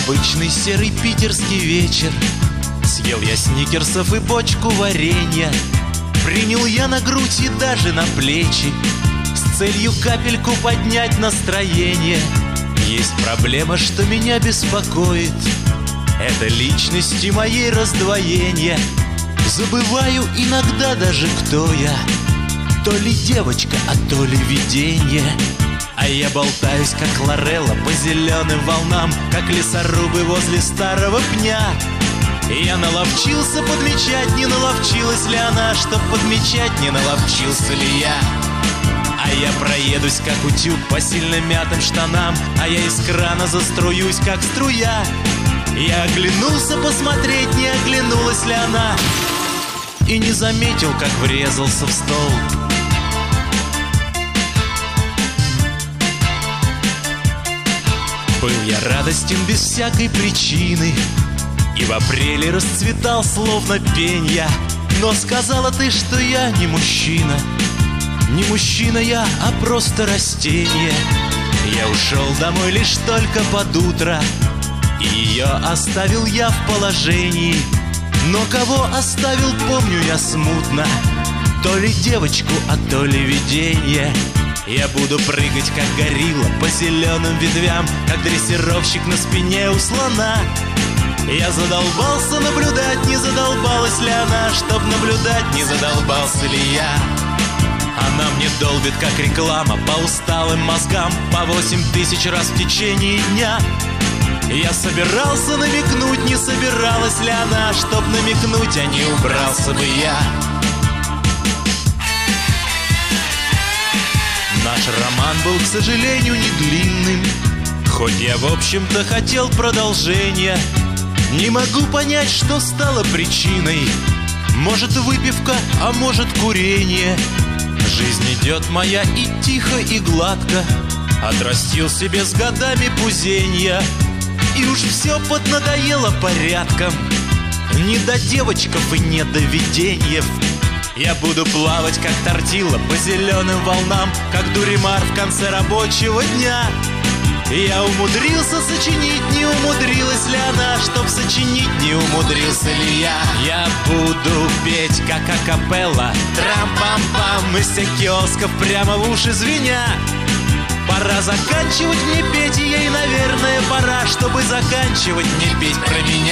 обычный серый питерский вечер. Съел я сникерсов и бочку варенья. Принял я на грудь и даже на плечи с целью капельку поднять настроение. Есть проблема, что меня беспокоит. Это личности моей раздвоение. Забываю иногда даже, кто я. То ли девочка, а то ли видение. А я болтаюсь, как Лорелла, по зеленым волнам, как лесорубы возле старого пня. Я наловчился подмечать, не наловчилась ли она, чтоб подмечать, не наловчился ли я. А я проедусь, как утюг, по сильно мятым штанам, а я из крана заструюсь, как струя. Я оглянулся посмотреть, не оглянулась ли она, и не заметил, как врезался в стол. Был я радостен без всякой причины, и в апреле расцветал словно пенья. Но сказала ты, что я не мужчина. Не мужчина я, а просто растение. Я ушел домой лишь только под утро, и ее оставил я в положении. Но кого оставил, помню я смутно. То ли девочку, а то ли видение. Я буду прыгать, как горилла, по зеленым ветвям, как дрессировщик на спине у слона. Я задолбался наблюдать, не задолбалась ли она, чтоб наблюдать, не задолбался ли я. Она мне долбит, как реклама, по усталым мозгам, по 8000 раз в течение дня. Я собирался намекнуть, не собиралась ли она, чтоб намекнуть, а не убрался бы я. Наш роман был, к сожалению, не длинным, хоть я, в общем-то, хотел продолжения. Не могу понять, что стало причиной. Может, выпивка, а может, курение. Жизнь идет моя и тихо, и гладко. Отрастил себе с годами пузенья, и уж все поднадоело порядком. Не до девочков и не до виденьев. Я буду плавать, как тортила, по зеленым волнам, как Дуримар в конце рабочего дня. Я умудрился сочинить, не умудрилась ли она, чтоб сочинить, не умудрился ли я. Я буду петь, как акапелла, трам-пам-пам, из всех киосков прямо в уши звеня. Пора заканчивать мне петь, и ей, наверное, пора, чтобы заканчивать мне петь про меня.